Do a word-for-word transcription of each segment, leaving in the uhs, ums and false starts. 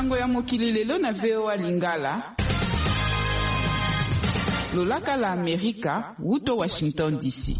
Sango ya mokili lelo na V O A Lingala. Lolaka la Amerika, wuto Washington D C.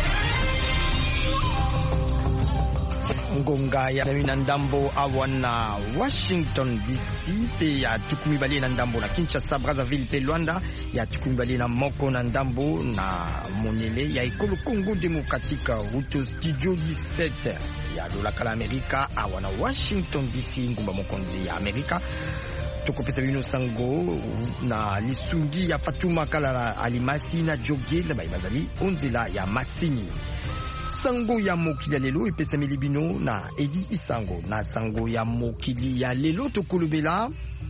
Ngonga ya na ndambo awana Washington D C pe ya tukumi bali na ndambo na Kinshasa, Brazzaville pe Luanda ya tukumi bali na moko na ndambo na monele ya ekolo Kongo Demokratika wuto studio dix-sept ya Lolaka la Amerika awana Washington D C ngumba mokonzi ya Amerika. Tukopesa bino sango na lisungi ya Fatuma Kalala Alimasi na Jogel baibazali onzela ya Masini. Sango ya mokili ya lelo epesa milibino na Edi Isango na sango ya mokili ya lelo tokolobela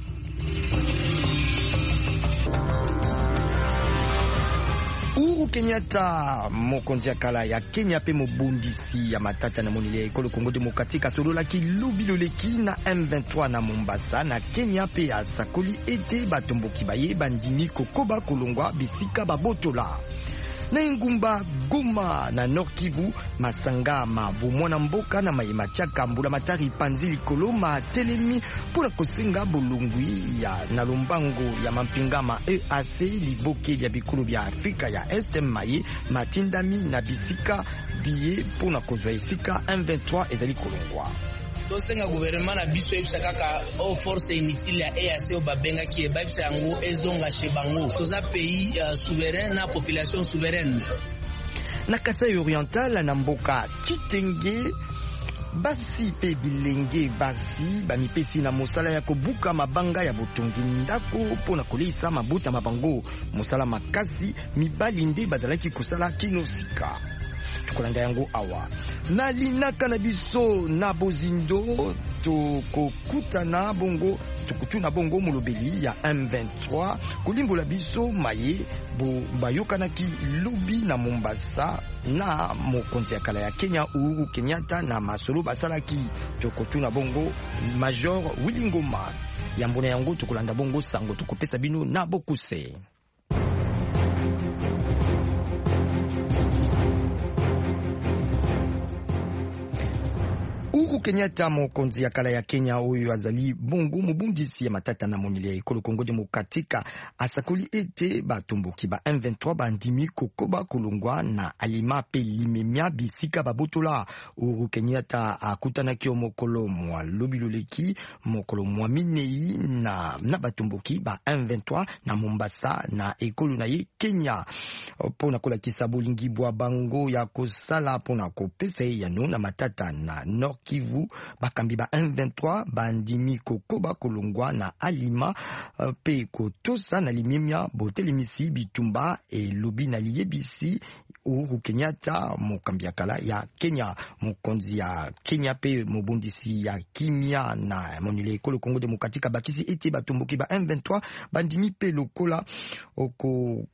Uhuru Kenyatta mokonzi ya kala ya Kenya pe mobundisi ya matata na monile ya ekolo Kongo Demokratika solola ki lubiloleki na M vingt-trois na Mombasa na Kenya pe ya sakoli ete batomboki baye bandimi kokoba kolongwa bisika babotola. Na ingumba Goma na Nord Kivu masanga mabu mwana mboka na mayema chaka mbula matari panzili koloma telemi pula kosenga bulungwi ya na lombango ya mampingama E A C liboke ya bikulu bya Afrika ya Este maye matindami na bisika biye puna kozwa isika M vingt-trois ezali kolongwa. Tosenga gouvernement na biso ebisa kaka o force inutile ya E A C o babenga ki ebisa yango ezonga chez bango. Toza pays uh, souverain na population souveraine. Na Kasai Oriental na mboka Kitenge basi pe bilenge basi bamipesi na mosala ya kobuka mabanga ya botongi ndako pona kolisa mabuta mabango mosala makasi mibali nde bazalaki kosala kinosika. Tukolanda yango awa na linaka na biso na bozindo tokokutana bongo tukutuna bongo mulobeli ya M vingt-trois kulimbola biso maye bo bayokanaki lobi na Mombasa na mokonzi ya kala ya Kenya Uhuru Kenyatta na masolo basalaki tokotuna bongo Major Willy Ngoma yambona yango tukolanda bongo sango tukopesa bino na bokuse. Uhuru Kenyatta mokonzi ya kala ya Kenya oyo azali bongo mobundisi ya matata na monile ya ekolo Kongo Demokratika asakoli ete batomboki ba M vingt-trois bandimi kokoba kolongwa na alima pe limemia bisika babotola. Uhuru Kenyatta akutanaki mokolo mwa lobiloleki mokolo mwa minei na na batomboki ba M vingt-trois na Mombasa na ekolo na ye Kenya pona kolakisa bolingi bwa bango ya kosala pona kopesa ya no na matata na Nord Kivu bakambi ba M vingt-trois bandimi kokoba kolongwa na alima uh, pe kotosa na limemia botelemisi bitumba e lobi na liyebisi Uhuru Kenyatta mokambi ya kala ya Kenya mokonzi ya Kenya pe mobundisi ya kimia na monile ekolo Kongo Demokratika bakisi ete batomboki ba M vingt-trois bandimi pe lokola oko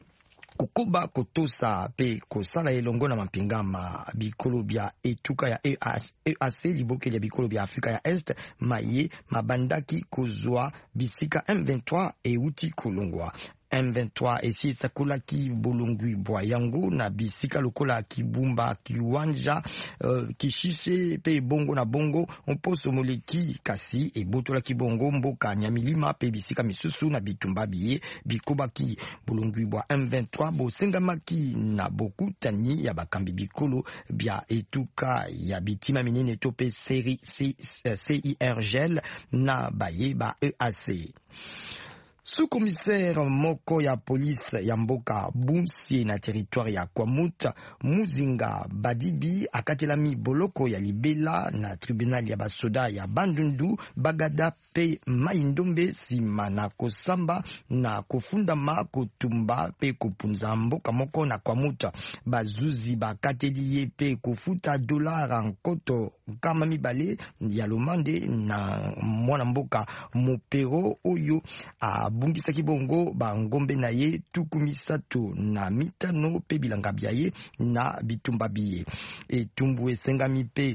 kokoba kotosa pe kosala elongo na mapingama bikolo bya etuka ya E A C liboke ya bikolo bya Afrika ya Est maye mabandaki kozwa bisika M vingt-trois euti kolongwa. M vingt-trois esi esakolaki bolongwi bwa yango na bisika lokola Kibumba, Kiwanja, uh, Kishishe pe bongo na bongo mposo moleki kasi ebotola kibongo mboka Nyamilima pe bisika misusu na bitumba biye bikobaki bolongwi bwa M vingt-trois bosengamaki na bokutani ya bakambi bikolo bya etuka ya bitima minene to pe C I R G L na baye ba E A C. Sous-commissaire moko ya police ya mboka Bunsi na territoire ya Kwamut Muzinga Badibi akatelami boloko ya libela na tribunal ya basoda ya Bandundu Bagada pe Maindombe sima na kosamba na kofundama kotumba pe kopunza mboka moko na Kwamut bazuzi bakateli ye pe kofuta dolara nkoto kama mibale ya lomande na mwana mboka Mopero oyo a bungisaki bongo bangombe na ye tuku misato na mitano pe bilanga bya ye na bitumba biye etumbu esengami pe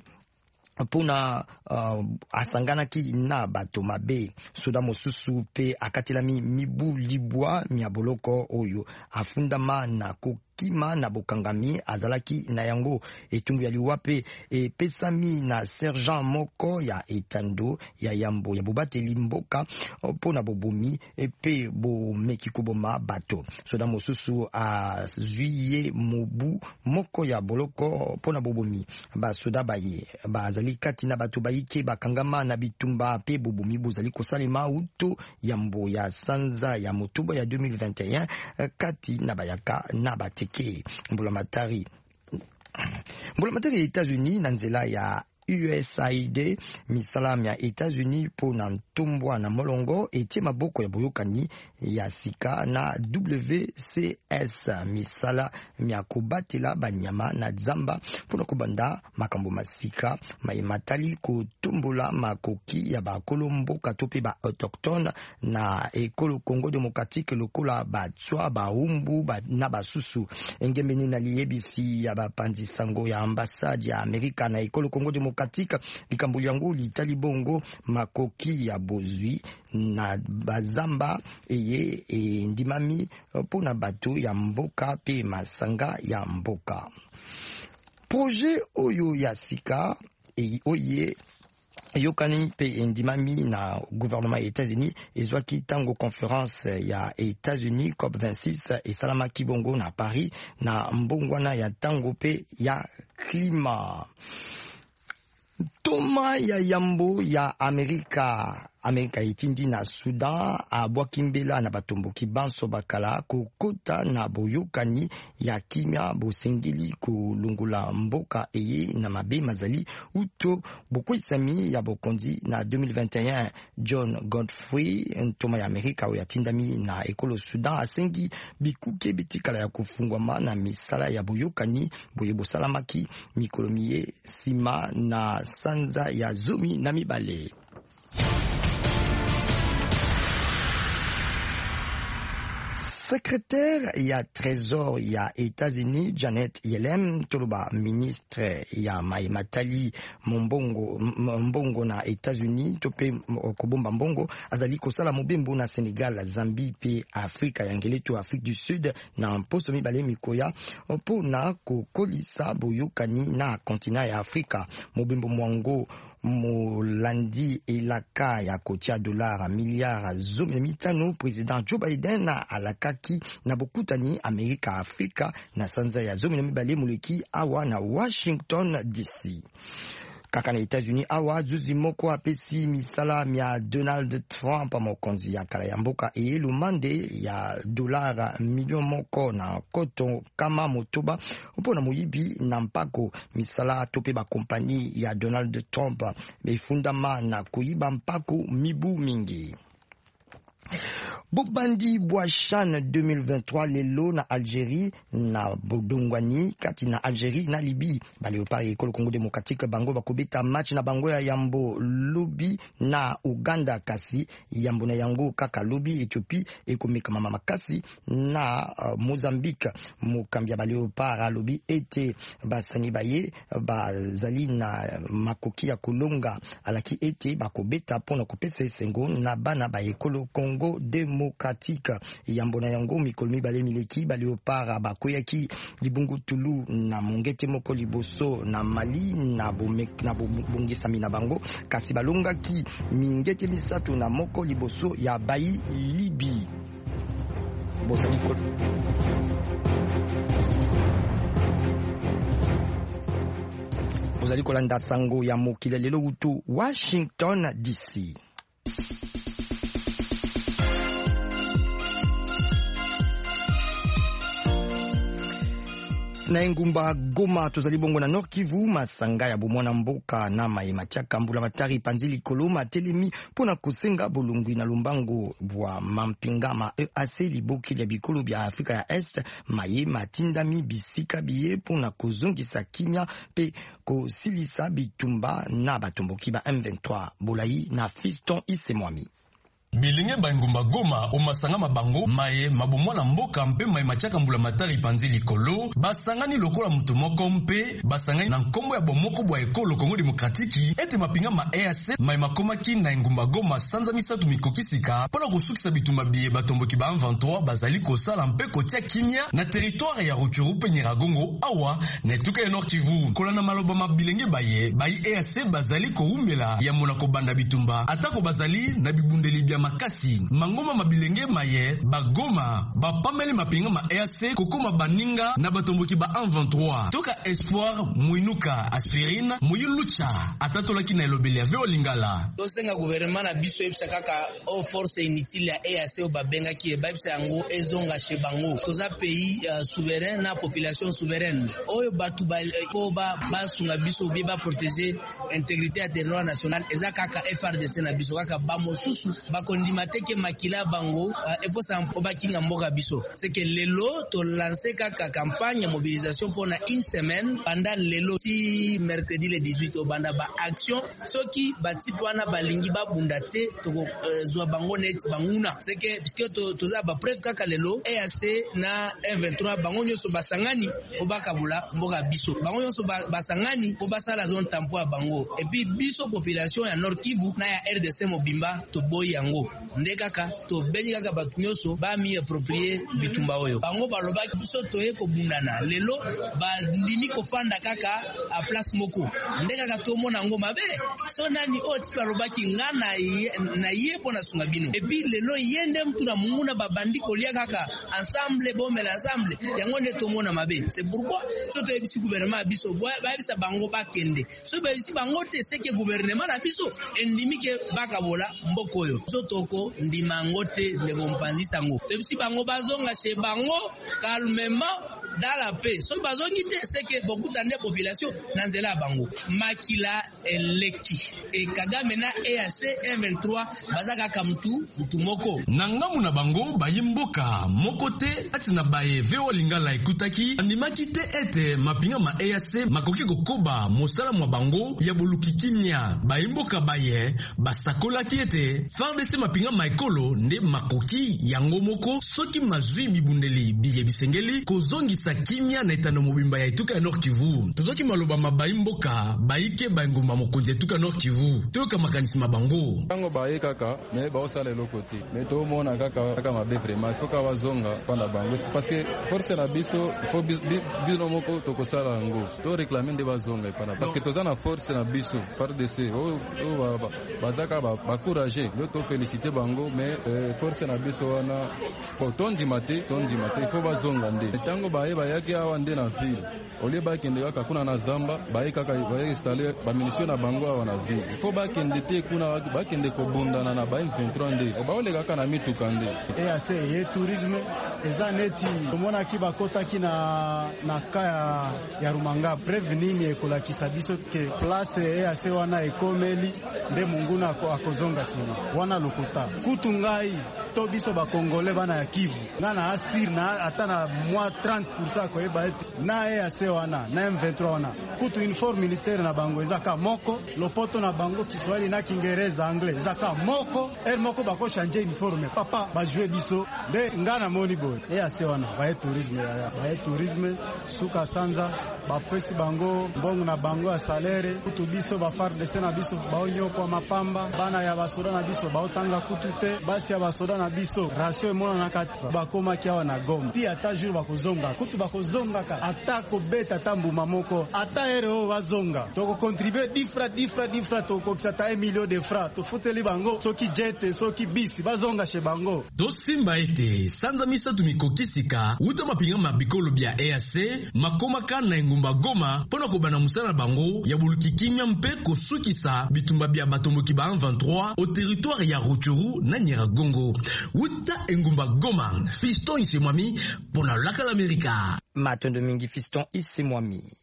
pona uh, asanganaki na bato mabe soda mosusu pe akatelami mibu libwa miaboloko oyo afundama na bokima na bokangami azalaki na yango. Etumbu ya liwa pe epesami na sergent moko ya etando ya yambo ya bobateli mboka pona bobomi pe bomeki koboma bato. Soda mosusu azwiye mobu moko ya boloko pona bobomi. Ba soda baye bazali kati na bato bayike bakangama na bitumba pe bobomi bozali kosalema uto yambo ya sanza ya motuba ya deux mille vingt et un kati na bayaka na bateke. Mbulamatari Mbulamatari ya États-Unis na nzela ya U S A I D misalam ya États-Unis po na ntombwa na molongo etie maboko ya boyokani ya sika na W C S misala mya kobatela banyama na zamba po na kobanda makambo masika maimatali kotombola makoki ya bakolo mboka to pe ba autochtone na ekolo Congo démocratique lokola batswa baumbu ba, na basusu engembeni na liyebisi ya bapanzi sango ya ambassade ya Amerika na ekolo Congo démocratique katika likambo yango litali bongo makoki ya bozwi na bazamba eye e ndimami pona bato ya mboka pe masanga ya mboka. Projet oyo ya sika e oye yokani pe ndimami na gouvernement ya États-Unis ezwaki tango conférence ya États-Unis COP vingt-six et salama kibongo na Paris na mbongwana ya tango pe ya klima. Toma ya yambo ya Amerika Amerika itindi na Sudan abwakimbela na batomboki banso bakala kokota na boyokani ya kimia bosengeli kulungula mboka eye na mabe mazali uto bokwisami ya bokonzi na deux mille vingt et un. John Godfrey ntoma ya Amerika oya tindami na ekolo Sudan asengi bikuke bitikala ya kufungwama na misala ya boyokani boye bosalamaki mikolomiye sima na sanza ya zomi na mibale. Secrétaire ya Trésor ya États-Unis Janet Yellen toloba ministre ya maimatali mbongo mbongo na États-Unis tope kobomba mbongo azali kosala mobembo na Sénégal, Zambie pe Afrika ya ngeleto Afrique du Sud na mposo mibale mikoya pona kokolisa boyokani na kontina ya Afrika. Mobembo mwango molandi elaka ya kotia dolara miliara zomi mitano president Joe Biden na alakaki na bokutani Amerika Afrika na sanza ya zomi mibale muleki awa na Washington D C. Kaka na États-Unis awa zuzi moko apesi misala mya Donald Trump mokonzi ya kala ya mboka e lumande ya dolara milion moko na koto kama motoba upona moyibi na mpako misala tope ba kompani ya Donald Trump befundama na kuiba mpako mibu mingi. Bobandi Bouachan deux mille vingt-trois lelo na Algérie na Bodongwani kati na Algérie na Libye baleopari ekolo Congo démocratique bango bakobeta match na bango ya yambo lobi na Uganda kasi yambo na yango kaka lobi Ethiopie ekomeka mama makasi na uh, Mozambique mokambia baleopara lobi ete basani baye bazali na makoki ya kolonga alaki ete bakobeta pona kopesa esengo na bana ba ekolo Congo démocratique yambo na yango mikolo mibale mileki baleopara bakoyaki libungu tulu na mongete moko liboso na Mali na bomek na bongisami na bango kasi balongaki mingete misato na moko liboso ya bayi Libi. Bozali ko Bozali kolanda sango ya mokili lelo utu Washington D C. Na engumba Goma tozali bongo na Nord Kivu masanga ya bomwana mboka na mayema tiaka mbula matari panzili koloma telemi pona kosenga bolungwi na lumbango bwa mampingama E A C liboki ya bikolo bya Afrika ya Est mayema tindami bisika biye pona kozongisa kimia pe kosilisa bitumba na batomboki ba M vingt-trois bolai na Fiston Isemwami. Bilenge bangumba Goma omasanga mabango maye mabomwana mboka mpe mai machaka mbula matari panzi likolo basangani lokola mutu moko mpe basangani na nkombo ya bomoko bwa ekolo Kongo Demokratiki ete mapinga ma E A C mai makomaki na ngumba Goma sanza misatu mikokisika pona kusukisa bitumba biye batomboki ba M vingt-trois bazali kosala mpe kotia kimia na territoire ya Rutshuru pe Nyiragongo awa na etuka ya Nord Kivu kolana maloba mabilenge baye bayi E A C bazali koumela ya monako banda bitumba atako bazali na bibundeli bya makasi mangoma mabilenge maye bagoma bapameli mapinga ma E A C kokoma baninga na batomboki ba M vingt-trois toka Espoir Muinuka Aspirine Muyulucha atatolaki na elobeli ya veo lingala tosenga gouvernement na biso yebisa kaka o force inutile ya E A C o babenga ki e babisa yango ezonga chez bango toza pays uh, souverain na population souveraine oyo batu ba ko ba basunga biso bi ba protéger intégrité ya territoire national eza kaka F R D C na biso kaka ba mosusu ba kondima teke makila bango uh, efo sa mpo bakinga mboka biso c'est que lelo to lancer kaka campagne de mobilisation pour une semaine pendant lelo si mercredi le dix-huit au banda ba action soki batipo wana balingi ba bundate to uh, zwa bango net banguna c'est que puisque to toza ba preuve kaka lelo E A C na M vingt-trois bango nyoso basangani obakabula mboka biso bango nyoso basangani obasala zone tampo ya bango et puis biso population ya Nord Kivu na ya R D C mobimba to boy yango nde kaka to benyi kaka batu nyoso ba mi approprier bitumba oyo bango balobaki biso toye ko bundana lelo ba ndimi ko fanda kaka a place moko nde kaka to mona ngo mabe so nani oti balobaki ngana na ye pona sunga bino et puis lelo yende mtu na munguna babandi kolia kaka ensemble bomela ensemble yango nde to mona mabe c'est pourquoi so to ebisi gouvernement biso ba bisa bango bakende so ba bisi bango te c'est que gouvernement na biso endimi ke bakabola mboko yo so toko ndima ngote le kompanzi sango ebisi bango bazonga chez bango calmement dans la paix so bazongi te c'est que beaucoup de population nanzela bango makila eleki e Kagame na E A C M vingt-trois bazaka kamtu mtu moko nangamu na bango bayimboka moko te ati na baye veo lingala ekutaki andimaki te ete mapinga ma E A C makoki kokoba mosala mwa bango ya boluki kimia bayimboka baye basakolaki ete F A R D C mapinga ma ekolo nde makoki yango moko soki mazwi bibundeli biye bisengeli kozongisa kimia na etano mobimba ya etuka ya Nord Kivu tozoki maloba mabayi mboka bayike bayingumba mokonzi etuka Nord Kivu toyoka makanisi mabango tango baye kaka me baosala eloko te me tomona kaka kaka mabe vraiment foka wazonga panda bango parce que force na biso fo bino moko tokosala yango to réclamer nde bazonga epana parce que toza na force na biso F A R D C o o bazaka ba courage yo to féliciter bango mais force na biso wana ko tondi mate tondi mate fo bazonga nde tango baye bayaki awa nde na ville olie bakende kaka kuna na zamba baye kaka baye installer ba munition na bango awa na ville fo bakende te kuna bakende ko bundana na ba M vingt-trois nde baole kaka na mituka nde E A C ye tourisme eza neti komona ki bakota ki na na kaya ya Rumanga prevenir ekolakisa biso ke place E A C wana ekomeli nde munguna akozonga sima wana lokuta kutungai to biso ba Congolais bana ya Kivu ngana asir na atana mwa trente pour cent ko eba na E A C wana na M vingt-trois wana kutu uniforme militaire na bango ezaka moko lopoto na bango Kiswahili na Kingereza anglais ezaka moko el moko bako changer uniforme papa ba jouer biso de ngana moni boy E A C wana ba tourisme ya ba tourisme suka sanza ba pesi bango mbongo na bango ya salaire kutu biso ba F A R D C na biso ba onyo kwa mapamba bana ya basoda na biso ba otanga kutu te basi ya basoda na biso ratio emona na kati bakoma kia wana Goma ti ata jour bakozonga kutu bakozonga ka ata ko beta tambuma moko ata ere o wazonga toko contribuer difra difra difra toko kisata un million de francs to futeli bango soki jet soki bisi bazonga chez bango to simba ete sanza misatu mikokisika uta mapinga mabikolo bya E A C makoma kana ngumba Goma pona ko bana musala bango ya buluki kimia mpe kosukisa bitumba bya batomboki ba M vingt-trois au territoire ya Rutshuru na Nyiragongo uta ngumba Goma Fiston Isemwami pona laka l'Amerika Matondo mingi Fiston Isemwami.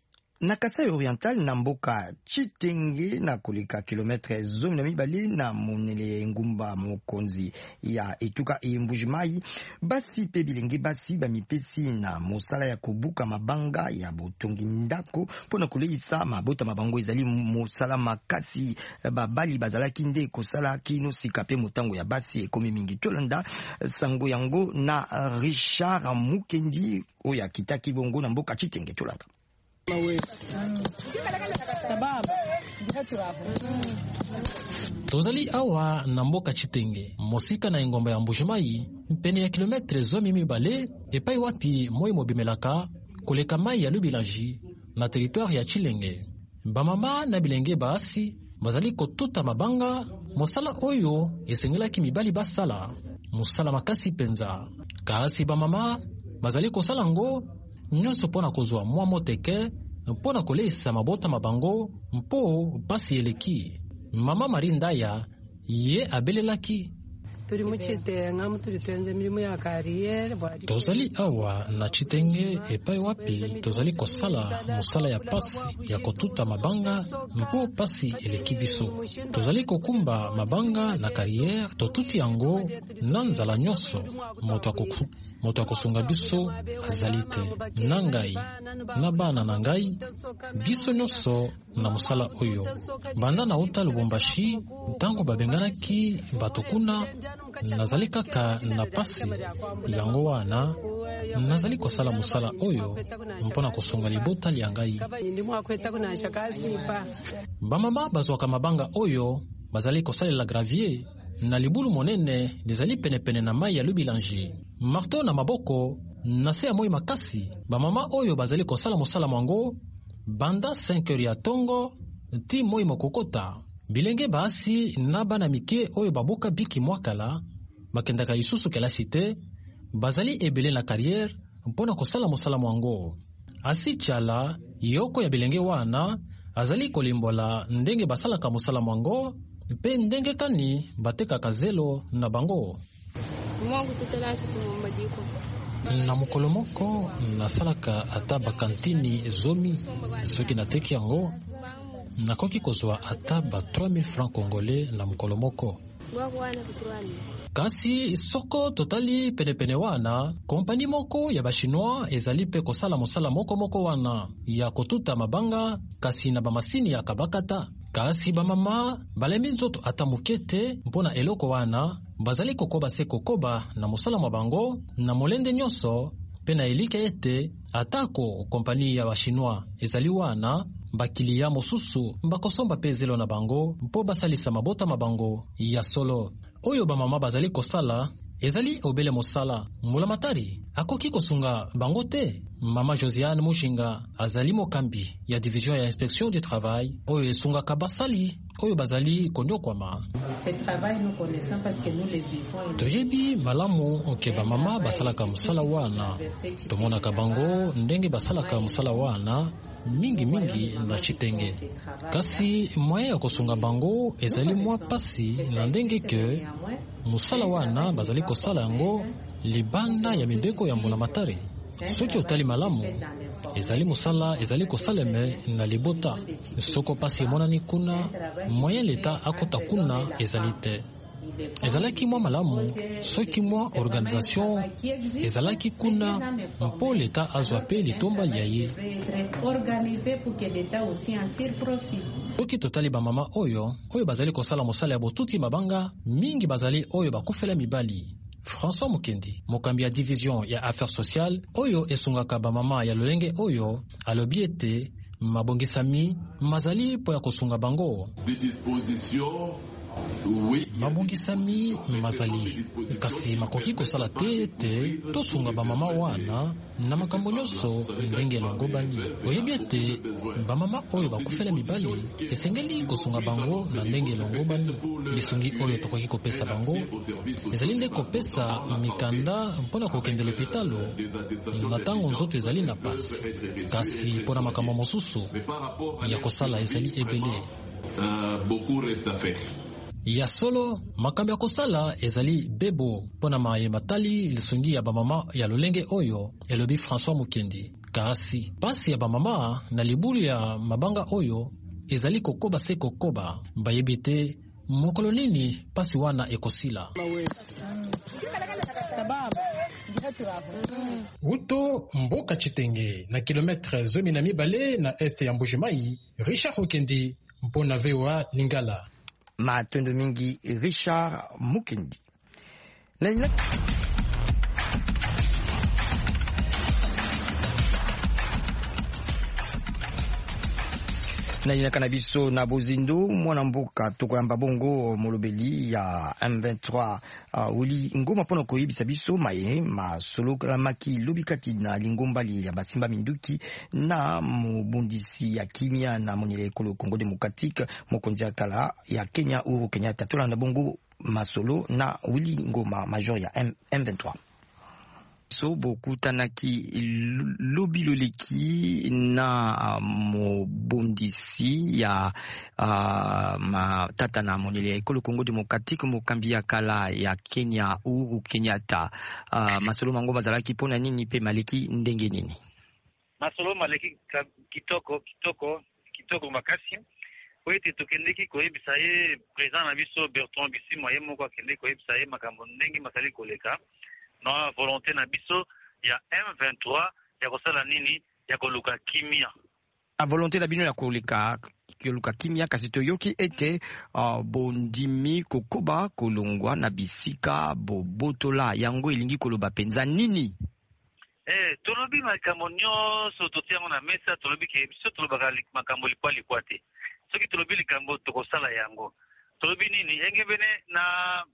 Na Kasai Oriental na mboka Chitenge na koleka kilometre zomi na mibale na monele ngumba mokonzi ya etuka Mbuji-Mayi, basi pe bilenge basi bamipesi na mosala ya kobuka mabanga ya botongi ndako pona koleisa mabota mabango ezali mosala makasi babali bazalaki nde kosala kino sika pe motango ya basi ekomi mingi. Tolanda sango yango na Richard Mukendi oya kitaki bongo na mboka Chitenge. Tolanda tozali awa na mboka Chitenge mosika na engomba ya Mbuji-Mayi mpene ya kilometre zomi mibale epai wapi moi mobimelaka koleka mai ya Lubilanji na territoire ya Chilenge. Bamama na bilenge baasi bazali kotuta mabanga mosala oyo esengelaki mibali basala mosala makasi penza. Kasi bamama bazali kosala ngo nyonso pona kozwa mwa moteke mpona koleisa mabota mabango mpo pasi eleki. Mama Marie Ndaya ye abelelaki tozali awa na Chitenge epai wapi tozali kosala mosala ya pasi ya kotuta mabanga mpo pasi eleki biso. Tozali kokumba mabanga na carrière totuti yango na nzala nyonso. Moto akosunga biso azali te na ngai na bana na ngai biso nyonso na mosala oyo. Banda na uta Lubumbashi ntango babenganaki bato kuna nazali kaka na pasi yango wana nazali kosala mosala oyo mpona kosunga libota lya ngai. Bamama bazwaka mabanga oyo bazali kosalela gravier na libulu monene lizali penepene na mai ya Lubilanji. Marto na maboko na se ya moi makasi bamama oyo bazali kosala mosala mwango banda cinq heures ya tongo ti moi mokokota. Bilenge baasi na bana mike oyo baboka biki mwakala bakendaka lisusu kelasi te bazali ebele na carrière mpona kosala mosala mwango. Asi Chala yoko ya bilenge wana azali kolimbola ndenge basalaka mosala mwango pe ndenge kani batekaka zelo na bango. Na mokolo moko nasalaka ata bakantini zomi soki nateki yango nakoki kozwa ata ba trois mille francs congolais na mokolo moko. Kasi soko totali penepene wana kompani moko ya bachinois ezali pe kosala mosala moko moko wana ya kotuta mabanga kasi na bamasini ya kabakata. Kasi bamama balemi nzoto ata mukete mpona eloko wana bazali kokoba se kokoba na mosala mabango na molende nyonso pe na elika ete atako kompani ya bachinois ezali wana bakilia mosusu bakosomba pe zelo na bango mpo basalisa mabota mabango ya solo. Oyo bamama bazali kosala ezali obele mosala mulamatari akoki kosunga bango te. Mama Josiane Mushinga azali mokambi ya division ya inspection du travail oyo esungaka basali oyo bazali konyokwama. Toyebi malamu nke bamama basalaka mosala wana tomonaka bango ndenge basalaka mosala wana mingi mingi na Chitenge. Kasi moyen ya kosunga bango ezali mwa pasi na ndenge ke mosala wana bazali kosala yango libanda ya mibeko ya mbulamatari. Soki otali malamu ezali mosala ezali kosaleme na libota. Soko pasi emonani kuna moyen leta akota kuna ezali te. Ezalaki mwa malamu soki mwa organisation ezalaki kuna mpo leta azwa pe litomba lya ye. Soki totali bamama oyo oyo bazali kosala mosala ya botuti mabanga mingi bazali oyo bakufela mibali. François Mukendi mokambi ya division ya affaires sociales oyo esungaka bamama ya lolenge oyo alobi ete mabongisami mazali po ya kosunga bango. Mabongisami mazali kasi makoki kosala te te tosunga bamama wana na makambo nyonso ndenge elongo bani. Oyebi ete bamama oyo bakufela mibali esengeli kosunga bango na ndenge elongo bani. Lisungi oyo tokoki kopesa bango ezali nde kopesa mikanda mpona kokende lopitalo na ntango nzoto ezali na pasi. Kasi mpona makambo mosusu ya kosala ezali ebele. Ya solo makambo ya kosala ezali bebo pona maye matali lisungi ya bamama ya lolenge oyo elobi François Mukendi. kasi pasi ya bamama na libulu ya mabanga oyo ezali kokoba se kokoba bayebi te mokolo nini pasi wana ekosila. Uto mboka Chitenge na kilometre zomi na mibale na este ya Mbujimai, Richard Mukendi mpona V O A Lingala. Matondo mingi Richard Mukendi. Na ina kanabiso na bozindo mwana mboka tokoyamba bongo molobeli ya M vingt-trois uh, uli ngoma pona koyebisa biso maye masolo la maki lobikati na lingombali ya basimba minduki na mubundisi ya kimia na monile ekolo Congo Democratique mokonzi kala ya Kenya Uhuru Kenyatta tolanda bongo masolo na uli ngoma major ya M vingt-trois. So bokutanaki lobiloleki na uh, mobondisi ya uh, matata na monele ya ekolo Congo Democratique mokambi ya kala ya Kenya Uhuru Kenyatta. Uh, masolo mango bazalaki pona nini pe maleki ndenge nini? Masolo maleki kitoko kitoko kitoko makasi. Oite tokendeki koyebisa ye président na biso Bertrand Bisimwa ye moko akendeki koyebisa ye makambo ndenge masali koleka. Na volonté na biso ya M vingt-trois ya kosala nini ya koluka kimia. A volonté na bino ya koleka koluka kimia kasi toyoki ete uh, bondimi kokoba kolongwa na bisika bobotola yango elingi koloba penza nini? Eh tolobi makambo nyonso totiango na mesa tolobi ke biso tolobaka makambo likwa likwa te. Soki tolobi likambo tokosala yango. Tolobi nini enge bene na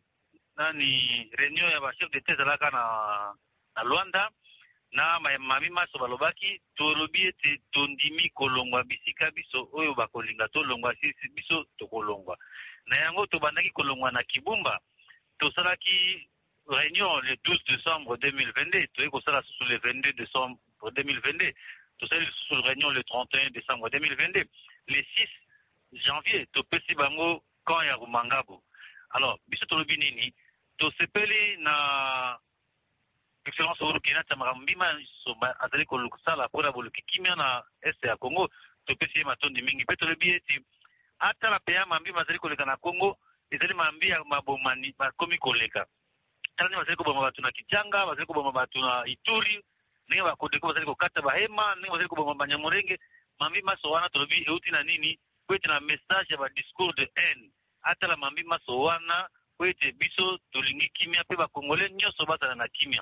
nani réunion ya ba chef de thèse alaka na na Luanda na mami maso balobaki tolobi ete tondimi kolongwa bisika biso oyo bakolinga tolongwa sisi biso tokolongwa na yango tobandaki kolongwa na Kibumba tosalaki réunion le douze décembre deux mille vingt-deux toye kosala sous le vingt-deux décembre deux mille vingt-deux tosali sous réunion le trente et un décembre deux mille vingt-deux le six janvier topesi bango camp ya Rumangabo. Alors biso tolobi nini to sepeli na excellence Uhuru Kenyatta makambima soba azali kolukisala pona boluki kimia na este ya Congo topesi matondi mingi pe tolobi eti ata la peya mambima azali koleka na Congo ezali mambia mabomani bakomi koleka tani bazali koboma batu na Kichanga bazali koboma batu na Ituri ninga bakodeko bazali kokata bahema ninga bazali koboma Banyamulenge mambima so wana tolobi euti na nini kwete na message ya ba discours de haine ata la mambima so wana kwete biso tolingi kimia pe bakongole nyonso bazala na kimia.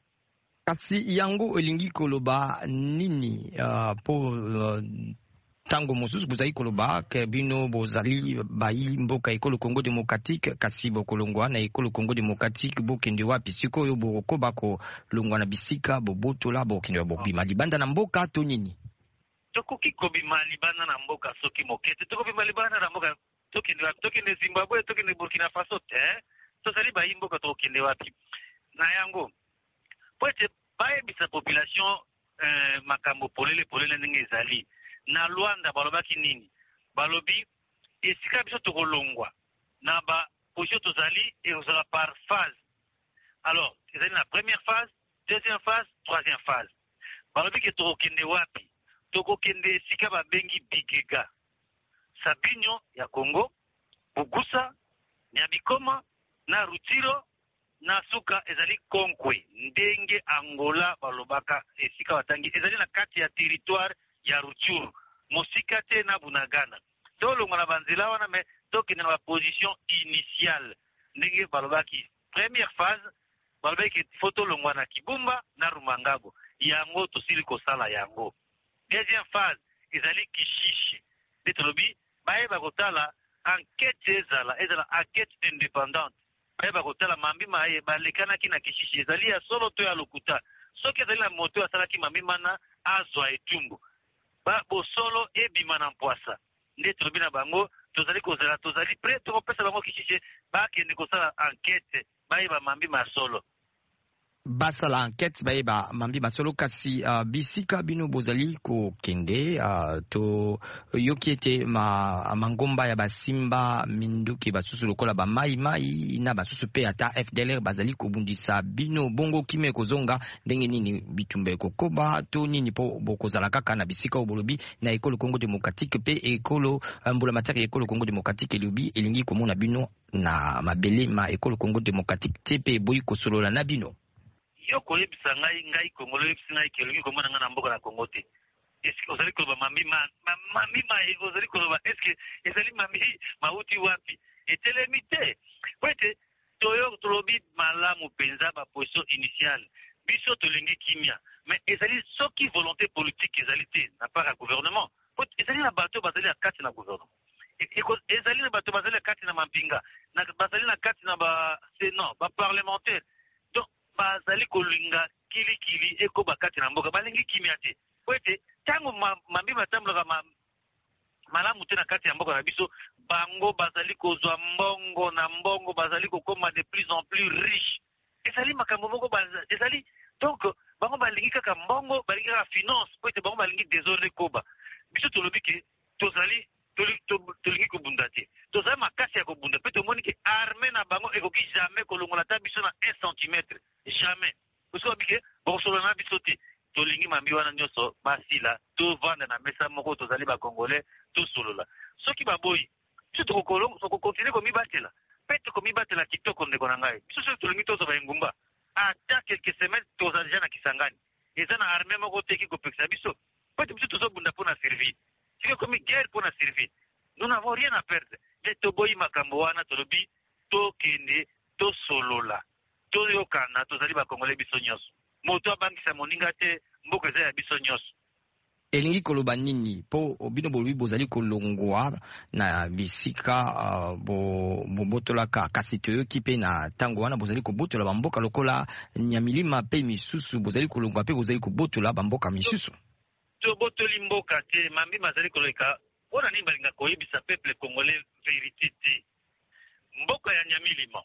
Kasi yango elingi koloba nini uh, po uh, tango mosusu bozali koloba ke bino bozali bayi mboka ekolo Congo Democratique kasi bokolongwa na ekolo Congo Democratique bokende wapi siko yo bokoba ko longwa na bisika bobotola bokende bobima libanda na mboka to nini? Tokoki kobima libanda na mboka soki mokete tokobima libanda na mboka tokende wapi tokende Zimbabwe tokende Burkina Faso te tozali bayi mboka tokende wapi na yango poete baye bisa population eh, makambo polele polele ndenge ezali na Luanda balobaki nini balobi esika biso tokolongwa na ba position tozali ezala par phase. Alors ezali na première phase, deuxième phase, troisième phase. Balobi ke tokokende wapi tokokende esika babengi Bigega Sabinyo ya Congo, Bugusa, Nyabikoma na Rutiro na Suka ezali Konkwe ndenge Angola balobaka esika watangi ezali na kati ya territoire ya Rutshuru mosika te na Bunagana tolonga na banzela wana me tokende na position initiale ndenge balobaki première phase balobaki foto longwa na Kibumba na Rumangabo yango tosili kosala yango. Deuxième phase ezali Kishishi de tolobi baye bakotala enquête ezala ezala enquête indépendante baye bakotala mambi maye balekana kina Kishishi ezali ya solo to ya lokuta soki ezali na moto asalaki mambi mana azwa etumbu ba bosolo ebima na mpwasa nde tolobi na bango tozali kozala tozali prêt tokopesa bango Kishishi bakende kosala enquête baye ba mambi ma solo. basa la enquête baeba mambi masolo kasi uh, bisika bino bozali ko kende uh, to yokiete ma mangomba ya basimba minduki basusu lokola ba mai mai na basusu pe ata F D L R bazali ko bundisa bino bongo kime kozonga ndenge nini bitumbe kokoba to nini po bokozala kaka na bisika obolobi na ekolo Congo Démocratique pe ekolo mbula materi ekolo Congo Démocratique elobi elingi komona bino na mabele ma ekolo Congo Démocratique tepe boyi kosolola na bino. Yo koyebisa ngai ngai Kongo yebisa ngai kelingi komona nga na mboka na Kongo te. Est-ce que ozali koloba mambi ma mambi ma ozali koloba est-ce que ezali mambi mauti wapi? Etelemi te. Kwete toyo tolobi malamu penza ba position initiale. Biso tolingi kimia. Mais ezali soki volonté politique ezali te na part ya gouvernement. Ezali na bato bazali ya kati na gouvernement. Ezali na bato bazali ya kati na mampinga. Na bazali na kati na ba sénat, ba parlementaire. Bazali kolinga kili kili eko bakati na mboka balingi kimia te kwete tango mambi matamloka ma, malamu te na kati ya mboka na biso bango bazali kozwa mbongo na mbongo bazali kokoma de plus en plus riche ezali makambo moko ezali donc bango balingi kaka mbongo balingi kaka finance kwete bango balingi désordre koba biso tolobi ke tozali tolingi kobunda te tozali makasi ya kobunda pe tomoni ke armée na bango ekoki jamais kolongola ta biso na un centimètre jamais parce que bosolo na biso te tolingi mambi wana nyonso basila tovanda na mesa moko tozali ba congolais tosolola soki baboyi biso tokokolongo tokokontinue komibatela pe tokomibatela kitoko ndeko na ngai biso soki tolingi tozoba engumba ata quelques semaines tozala deja na Kisangani eza na armée moko teki kopekisa biso pe biso tozobunda mpo na survie sike komi guerre pour la survie. Nous n'avons rien à perdre. Mais toboyi makambo wana tolobi to kende to solola. To yokana to zali ba Congolais biso nyonso. Moto abangisa moninga te mboka za biso nyonso. Elingi koloba nini po bino bolobi bozali kolongwa na bisika uh, bo botolaka kasi toyoki pe na tango wana bozali kobotola bamboka lokola nyamilima pe misusu bozali kolongwa pe bozali kobotola bamboka misusu. Tobotoli mboka te mambi mazali koleka ona nini balinga koyebisa peuple congolais vérité te mboka ya nyamilima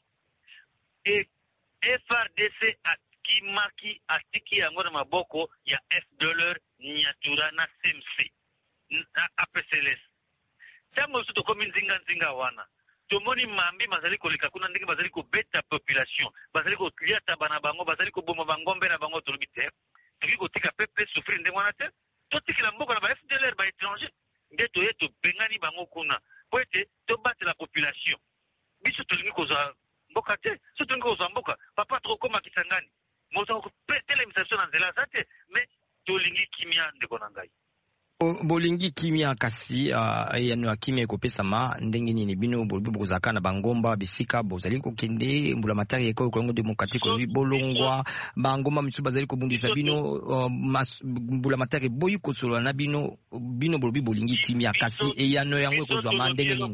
e F R D C akimaki atiki yango na maboko ya F D L R Nyatura na C M C na A P C L S tango soto komi nzinga nzinga wana tomoni mambi mazali koleka kuna ndenge bazali kobeta population bazali koliata bana bango bazali koboma bangombe na bango tolobi te toki kotika peuple souffrir ndenge wana te totikila mboka na ba F D L R ba étranger nde toye tobengani bango kuna po ete tobate la population biso tolingi kozwa mboka te so tolingi kozwa mboka papa tokokoma Kisangani moto telemisation na nzela aza te mais tolingi kimia ndeko na ngai bolingi kimia kasi uh, yano ya kimia ekopesama ndenge nini bino bolobi bokozalaka na bangomba bisika bozali kokende mbula matari ekolo Congo Démocratique so, bolongwa bangomba misusu bazali kobundisa bino uh, mas, mbula matari boyi kosolola na bino bino bolobi bolingi kimia kasi eyano yango ekozwama ndenge nini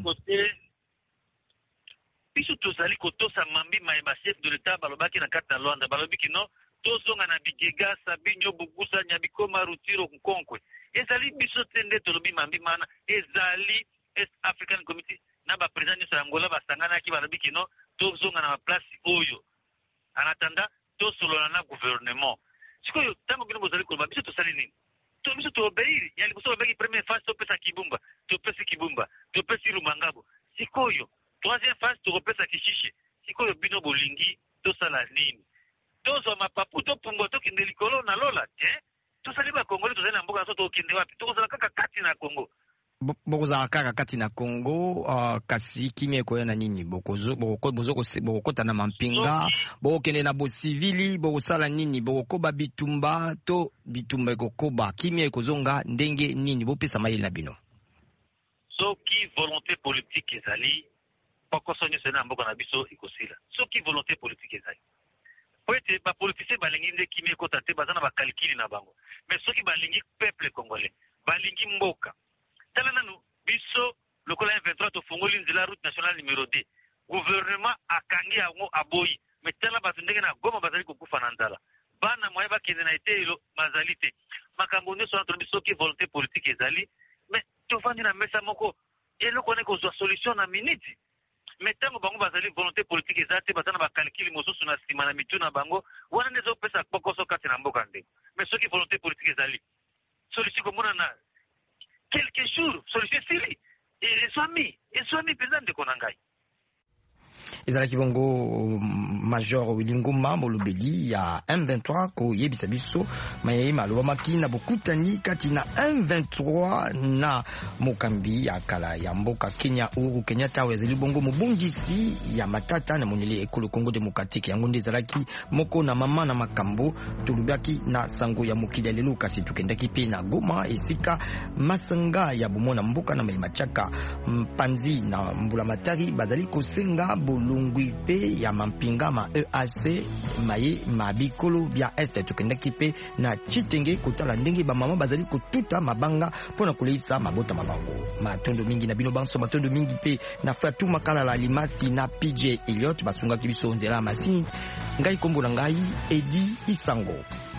biso tozali kotosa mambi mayeba chef de l'État balobaki na kati na Luanda balobi kino tozonga na bigega Sabinyo Bugusa Nyabikoma Rutiro Nkonkwe ezali biso tende tolobi mambi mana ezali East African Community na ba president nyonso ya Angola basangana ki balobi kino tozonga na place oyo anatanda tosolola na gouvernement sikoyo tango bino bozali koloba biso tosali nini to biso tobeiri yali biso tobeki première phase topesa Kibumba topesi Kibumba topesi Rumangabo sikoyo troisième phase topesa Kishishe sikoyo bino bolingi tosala nini tozo mapapu to pungo to kinde likolo na lola te tosali ba Congolais tozali na mboka so to kinde wapi tokozala kaka kati na Congo bokozala kaka kati na Congo uh, kasi kimia ekoya na nini bokozo bokozo bokota na mampinga bokende na bo civili bokosala nini bokoba bitumba to bitumba ekokoba kimia ekozonga ndenge nini bopesa mayele na bino soki volonté politique ezali pakosonyo sena mboka na biso ikosila soki volonté politique ezali poete ba politicien balingi nde kimia ekota te bazana ba calcul na bango mais soki balingi peuple congolais balingi mboka tala nanu biso lokola M vingt-trois tofungoli nzela route nationale numéro deux gouvernement akangi yango aboyi mais tala bato ndenge na Goma bazali kokufa na nzala bana moye bakende na etelo bazali te makambo nyonso wana tolobi soki volonté politique ezali mais tovandi na mesa moko eloko wana ekozwa solution na minute metango bango bazali volonté politique ezate bazana ba calcul mosusu na sima na mitu na bango wana nezo pesa kokoso kati na mboka nde mais soki volonté politique ezali solution komona na quelques jours solution sili eswami eswami pesa ndeko na ngai ezalaki bongo Major Willy Ngoma molobeli ya M vingt-trois ko yebisa biso maye maloba makina bokutani kati na M vingt-trois na mokambi ya kala ya mboka Kenya Uhuru Kenyatta ezali bongo mobundisi ya matata na moneli ekolo Congo Democratique yango ndezalaki moko na mama na makambo tulubaki na sango ya mokili lelo kasi tukendaki pe na Goma esika masanga ya bomona mboka na machaka mpanzi na mbula matari bazali kosenga bolungwi pe ya mampinga ma E A C maye mabikolo bia este tukendaki pe na Chitenge kotala ndenge ba mama bazali kotuta mabanga pona kuleisa mabota mabango matondo mingi na bino banso matondo mingi pe na Fatou Makala la Limasi na P J Elliot basunga kibiso nzela masini ngai kombo na ngai Edi Isango.